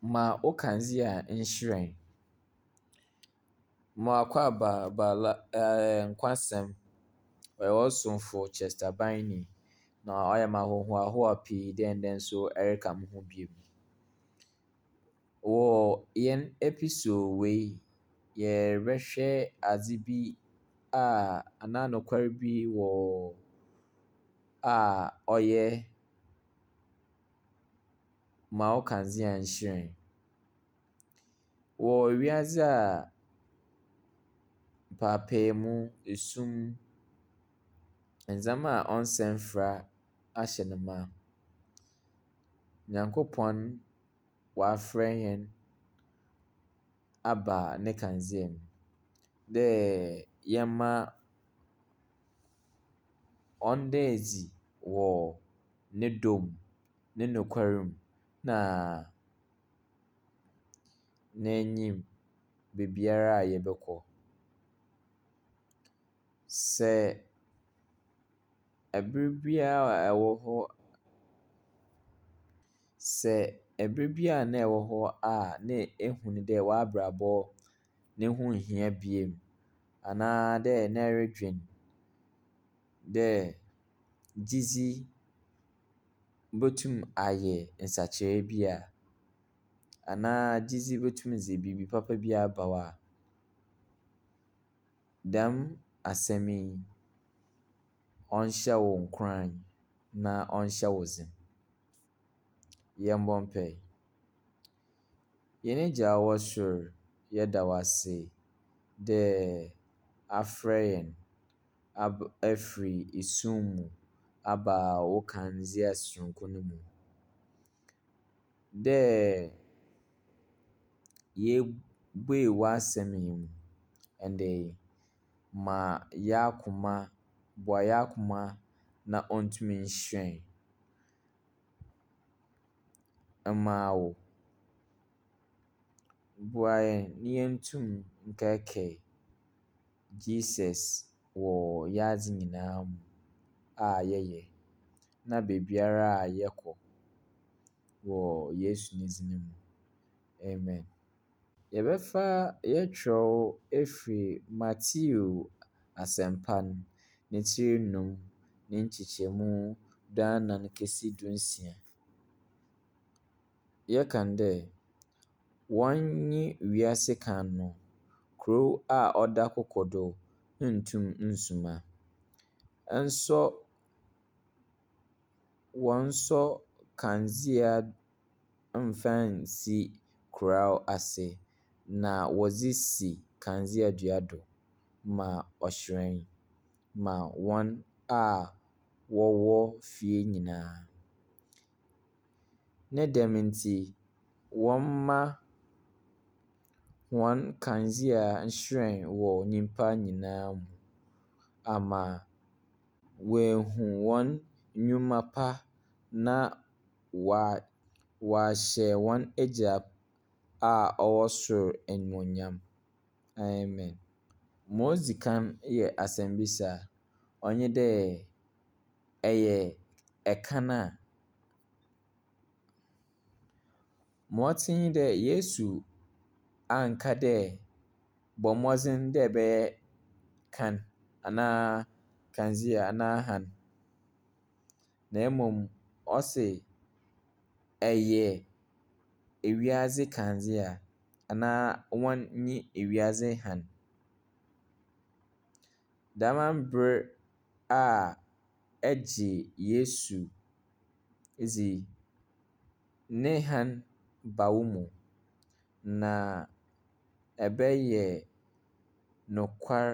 Ma wo kandzea nhyerɛn. Ma Akwaaba Nkwasɛm, ɔyɛ ɔsomfo Chester Bynum, na ɔyɛ me ahohoahoa pii dɛ ndɛ nso ɛreka mo ho bio. Wɔ yɛn episode wei yi, yɛrebɛhwɛ adze bi anaa nokwar bi a ɔyɛ ma wo kandzea nhyerɛn. Wɔ wiadze a mpaapaemu, esum, ndzɛmba a ɔnnsɛ mfra ahyɛ no ma, Nyankopɔn ɔafrɛ hɛn aba ne kandzea mu dɛ yɛmma ɔnda edzi wɔ ne dɔ mu, ne nokwar mu, na n'enyim beebiara a yɛbɛkɔ. Sɛ aber biara a ɛwɔ hɔ a na ehu no dɛ w'abrabɔ ne ho nhia bio, anaa dɛ na ɛrodwen dɛ gyedzi botum ayɛ nsakyerɛ bi anaa gyedzi botum dze biribi papa bi aba wo a, dɛm asɛm yi ɔnhyɛ wo nkuran na ɔnhyɛ wo dzen. Yɛmbɔ mpae. Hɛn Agya a ɔwɔ sor, yɛda wo ase dɛ afrɛ hɛn afiri esum mu aba wo kandzea sononko no mu. Dɛ yebue w'asɛm yi mu ndɛ yi, boa hɛn akoma na ɔntum nhyerɛn mma wo. Boa hɛn na yentum nkaakae Jesus wɔ hɛn adze nyinaa mu a yɛyɛ, na beebiara a yɛkɔ wɔ Yesu ne dzin mu. Amen. Yɛkyerɛw efiri Matthew Asɛmpa no, ne tsir enum, ne nkyekyɛmu duanan kesi dunsia. Yɛka no dɛ, wɔnnye wiase kan no, kurow a ɔda koko do nntum nsuma. Wɔnnsɔ kandzea mmfa nnsi koraa ase, na wɔdze si kandzea dua do ma ɔhyerɛn ma hɔn a wɔwɔ fie nyinaa. Ne dɛm ntsi, wɔmma hɔn kandzea nhyerɛn wɔ nyimpa nyinaa mu ama woehu hɔn ndwuma pa na wɔahyɛ hɔn Agya a ɔwɔ sor animuonyam. Amen. Ma odzi kan yɛ asɛmbisa. Ɔnye dɛ ɛyɛ kan a ma ɔtse nye dɛ Yesu annka dɛ bɔ mbɔdzen dɛ ɛbɛyɛ kan anaa kandzea anaa han, na mbom ɔse ɛyɛ ewiadze kandzea anaa wɔnnye ewiadze han. Dɛm aber a ɛgye Yesu dze ne han ba wo mu na ɛbɛyɛ nokwar,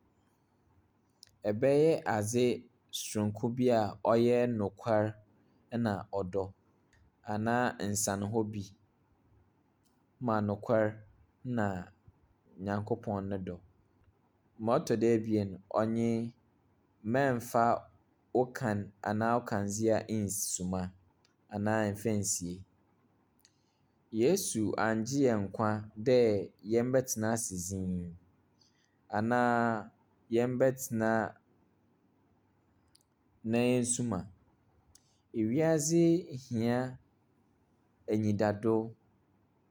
ɛbɛyɛ adze soronko bi a ɔyɛ nokwar na ɔdɔ, anaa nsanhɔ bi ma nokwar na Nyankopɔn ne dɔ. Ma ɔtɔ do ebien, ɔnye mɛmmfa wo kan anaa wo kandzea nsuma anaa mfa nsie. Yesu anngye hɛn nkwa dɛ yɛmbɛtsena ase dzinn anaa yɛmbɛtsena na yensum a. Ewiadze hia enyidado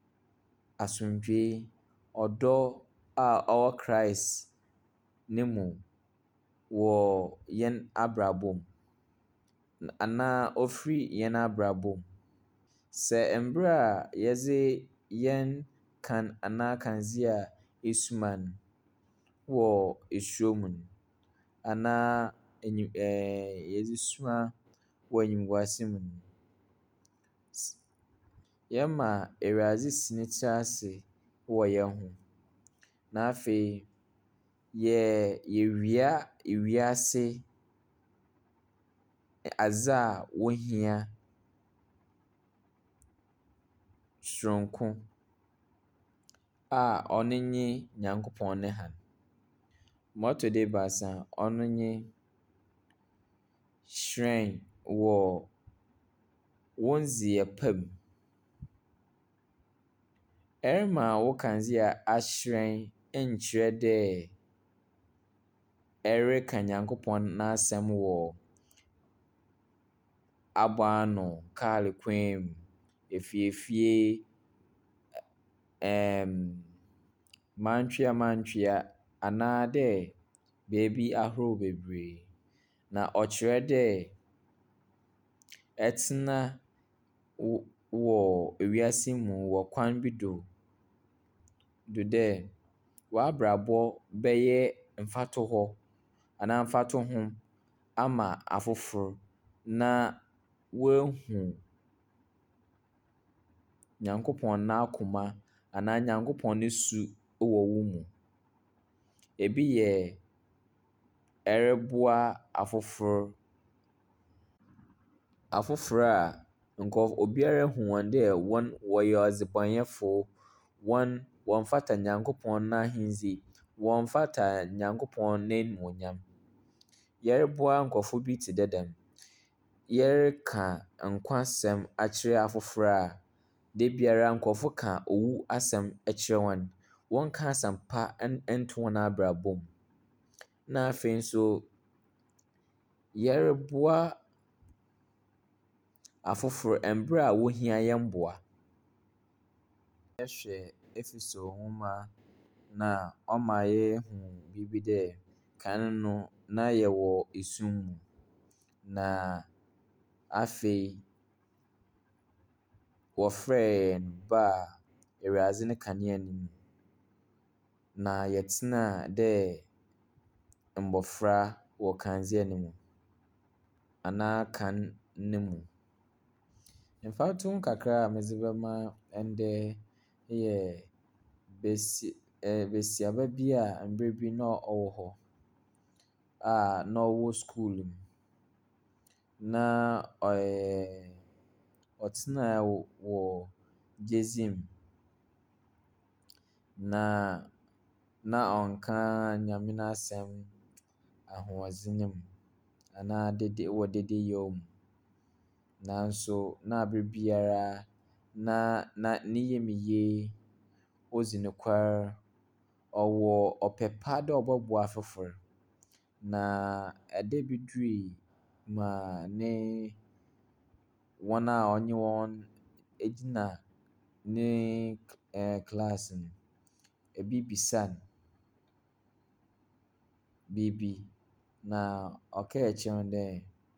asomdwoe, ɔdɔ a ɔwɔ Christ ne mu wɔ yɛn abrabɔ mu anaa ɔfiri yɛn abrabɔ mu. Sɛ mmerɛ a yɛdze yɛn kan anaa kandzea esum no wɔ esuro mu no, anaa yɛdze sua wɔ enyimguase mu no, yɛma Awurade si ne tsir ase wɔ yɛn ho. Na afei yɛwia ewiase adze a wohia soronko a ɔno nye Nyankopɔn ne Han. Ma ɔtɔ do ebiasa, ɔno nye hyerɛn wɔ wo ndzeyɛɛ pa mu. Ɛrema wo kandzea ahyerɛn nkyerɛ dɛ ɛreka Nyankopɔn n'asɛm wɔ abɔano, kaal kwan mu, efiefie, mantwea anaa dɛ beebi ahorow bebree. Na ɔkyerɛ dɛ ɛtsena wɔ ewiase mu wɔ kwan bi do dɛ w'abrabɔ bɛyɛ mfatoho anaa mfatoho ama afofor na woehu Nyankopɔn n'akoma anaa Nyankopɔn ne su wɔ wo mu. Ebi yɛ ɛreboa afofor a obiara hu hɔn dɛ wɔyɛ ɔdzebɔnyɛfo, wɔmmfata Nyankopɔn n'ahendze, wɔmmfata Nyankopɔn n'enuonyam. Yɛreboa nkorɔfo bi tse dɛ dɛm. Yɛreka nkwasɛm akyerɛ afofor a dabiara nkorɔfo ka owu asɛm kyerɛ hɔn. Wɔnka asɛmpa nto hɔn abrabɔ mu. Na afei nso, yɛreboa afofor mber a wohia hɛn mboa. Yɛhwɛ Efeso nwoma no a ɔma yehu biribi dɛ kan no na yɛwɔ esum mu, na afei wɔfrɛɛ hɛn baa Ewurade ne kanea no mu, na yɛtsenaa dɛ mbofra wɔ kandzea no mu anaa kan no mu. Mfatoho kakra a medze bɛma ndɛ yɛ besiaba bi a mber bi na ɔwɔ hɔ a na ɔwɔ skuul mu, na ɔtsenaa wɔ gyedzi mu, na ɔnnka Nyame n'asɛm ahoɔdzen mu anaa wɔ dedayaw mu. Nanso na aberbiara na ne yamye, odzi nokwar, ɔpɛ pa dɛ ɔbɔboa afofor. Na da bi durii ma hɔn a ɔnye hɔn gyina ne class no, bi bisaa no biribi, na ɔkaa kyerɛ hɔn dɛ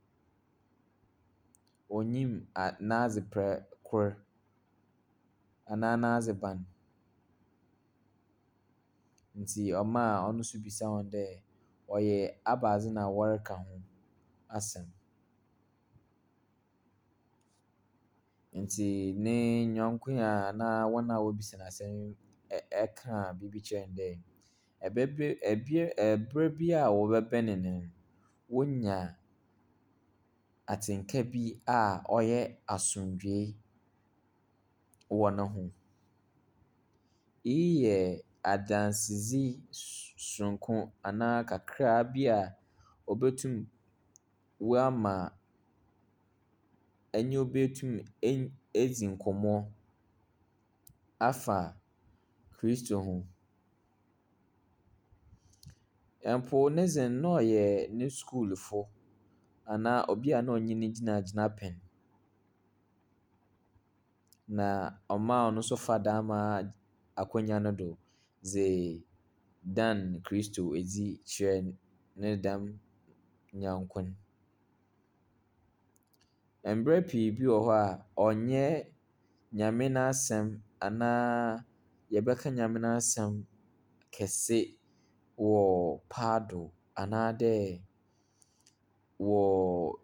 onnyim n'adzeprɛkor anaa n'adzeban. Ntsi ɔmaa ɔno so bisaa hɔn dɛ ɔyɛ abaadze na wɔreka ho asɛm. Ntsi ne nyɔnko yi a na hɔn a wobisa no asɛm yi ɛkaa biribi kyerɛɛ no dɛ ber bi a wɔbɛbɛnee no, wonya atsenka bi a ɔyɛ asomdwoe wɔ no ho. Iyi yɛ adansedzi soronko anaa kakra bi a obotum ama ɛnye wo betum edzi nkɔmmɔ afa Kristo ho. Mpo ne dze no na ɔyɛ ne skuulfo anaa obi a na ɔnye no gyinagyina pɛn, na ɔmaa ɔno so faa do ama akonnwa no do dze dan Kristo edzi kyerɛ ne dɛm nyɔnko no. Mberɛ pii bi wɔ hɔ a ɔnnyɛ Nyame n'asɛm anaa yɛbɛka Nyame n'asɛm kɛse wɔ paado anaadɛ wɔ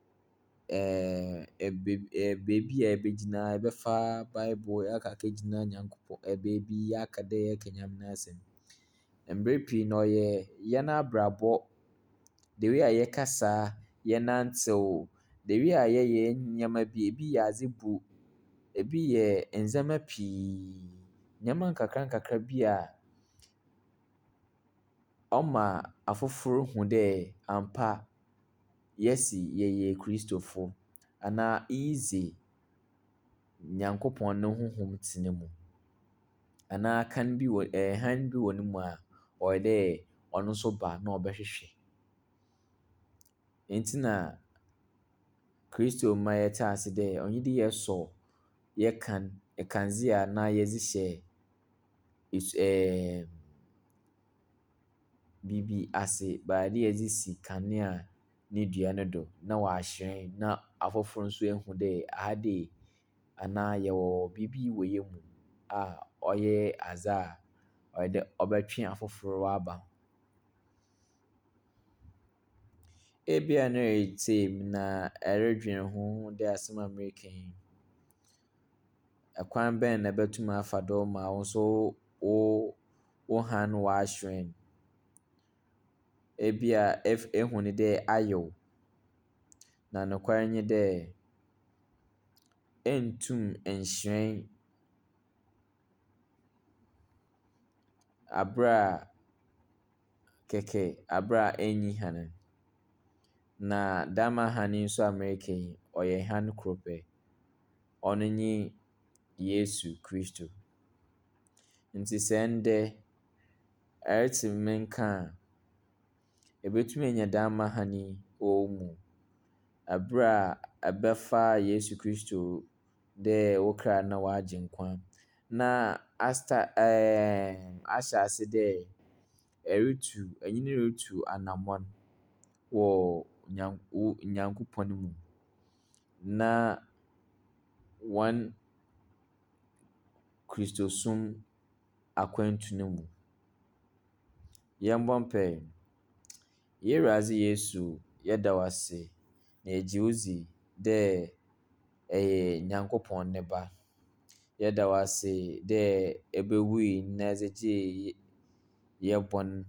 beebi a yɛbɛgyina yɛbɛfa Bible akɔ akɛgyina Nyankopɔn beebi aka dɛ yɛreka Nyame n'asɛm. Mberɛ pii no ɔyɛ hɛn abrabɔ, the way a yɛkasa, yɛnantew, the way a yɛyɛ hɛn ndzɛmba bi, ebi yɛ adzebu, ebi yɛ ndzɛmba pii, ndzɛmba nkakrankakra bi a ɔma afofor hu dɛ ampa yɛse yɛyɛ Kristofo anaa iyi dze Nyankopɔn ne honhom tse ne mu anaa hann bi wɔ ne mu a ɔwɔ dɛ ɔno so ba na ɔbɛhwehwɛ. Ntsi na Kristo ma yɛtse ase dɛ ɔnnye dɛ yɛsɔ kandzea na yɛdze hyɛ biribi ase, but dɛ yɛdze si kanea ne dua no do na ɔahyerɛn na afofor so ehu dɛ aha de anaa yɛwɔ biribi wɔ hɛn mu a ɔyɛ adze a ɔyɛ dɛ ɔbɛtwe afofor aba ho. Ebia na eretsie me na ɛrodwen ho dɛ asɛm a mereka yi, kwan bɛn na ɛbɛtum afa do ma wo so wo hann ɔahyerɛn. Ebia ehu no dɛ ayew, na nokwar nye dɛ enntum nnhyerɛn aber a ennyi hann. Na dɛm hann yi so a mereka yi, ɔyɛ hann kor pɛ, ɔno nye Yesu Kristo. Ntsi sɛ ndɛ ɛretse me nka a, yebetum enya dɛm hann yi wɔ wo mu aber a ɛbɛfa Yesu Kristo dɛ wo kra na ɔagye nkwa na ahyɛ ase dɛ ɛnye no rutu anamɔn wɔ Nyankopɔn mu na hɔn Kristosom akwantu no mu. Yɛmbɔ mpae. Yɛn Ewurade Yesu, yɛda wo ase na yɛgye wo dzi dɛ ɛyɛ Nyankopɔn ne Ba. Yɛda wo ase dɛ ebewui na edze gyee hɛn bɔn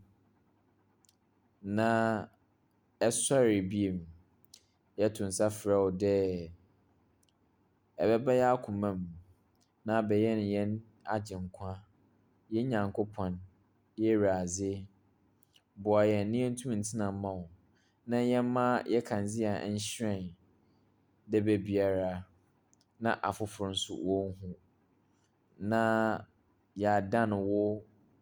na ɛsoɛr bio. Yɛto nsa frɛ wo dɛ ɛbɛba hɛn akoma mu na abɛyɛn hɛn agyenkwa. Yɛn Nyankopɔn, yɛn Ewurade, boa hɛn na yentum ntsena mma wo na yɛmma hɛn kandzea nhyerɛn dabiara na afofor so wohu na yɛadan wo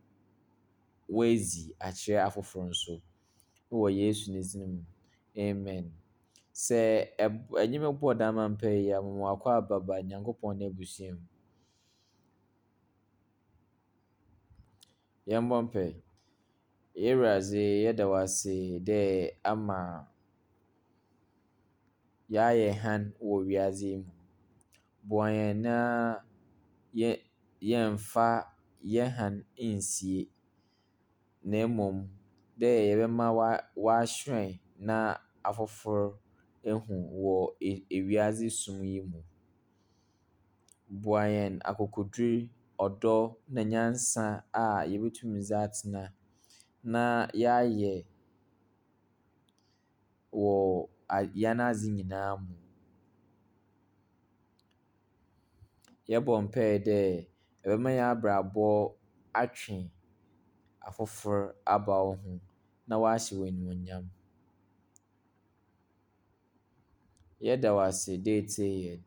edzi akyerɛ afofor so. Wɔ Yesu ne dzin mu, amen. Sɛ ɛnye me bɔɔ dɛm mpae yi a, mema wo akwaaba ba Nyankopɔn n'ebusua mu. Yɛmbɔ mpae. Yɛn Ewurade, yɛda wo ase dɛ ama yɛayɛ hann wɔ wiadze yi mu. Boa hɛn na yɛmmfa hɛn hann nsie, na mbom dɛ yɛbɛma ɔahyerɛn na afofor ehu wɔ ewiadze som yi mu. Boa hɛn akokoduru, ɔdɔ na nyansa a yebetum dze atsena na yɛayɛ wɔ hɛn adze nyinaa mu. Yɛbɔ mpae dɛ ɛbɛma hɛn abrabɔ atwe afofor aba wo ho na wɔahyɛ wo animuonyam. Yɛda wo ase dɛ itsie hɛn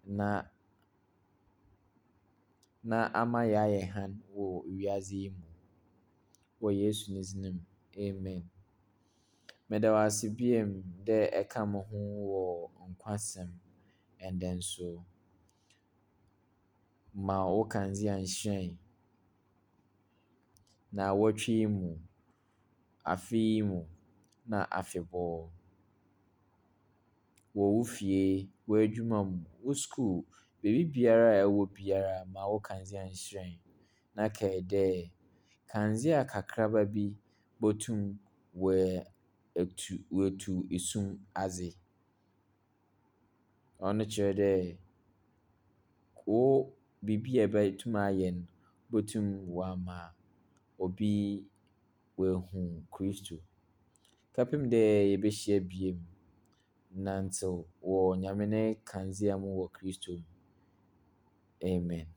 na ama yɛayɛ hann wɔ wiadze yi mu. Wɔ Yesu ne dzin mu, amen. Meda wo ase bio dɛ ɛka mo ho wɔ nkwasɛm ndɛ so. Ma wo kandzea nhyerɛn Naawɔtwe yi mu, afe yi mu na afebɔɔ. Wɔ wo fie, w'adwuma mu, wo school, baabi biara a ɛwɔ biara ma wo kanea nhyerɛn. Na kae dɛ kanea kakraba bi bɛtum wɔatu esum adze. Ɔno kyerɛ dɛ biribi a ɛbɛtum ayɛ no bɛtum wɔama obi wɔahu Kristo. Kɔpem dɛ yɛbɛhyia bio nantsew wɔ Nyame ne kanea mu wɔ Kristo mu. Amen.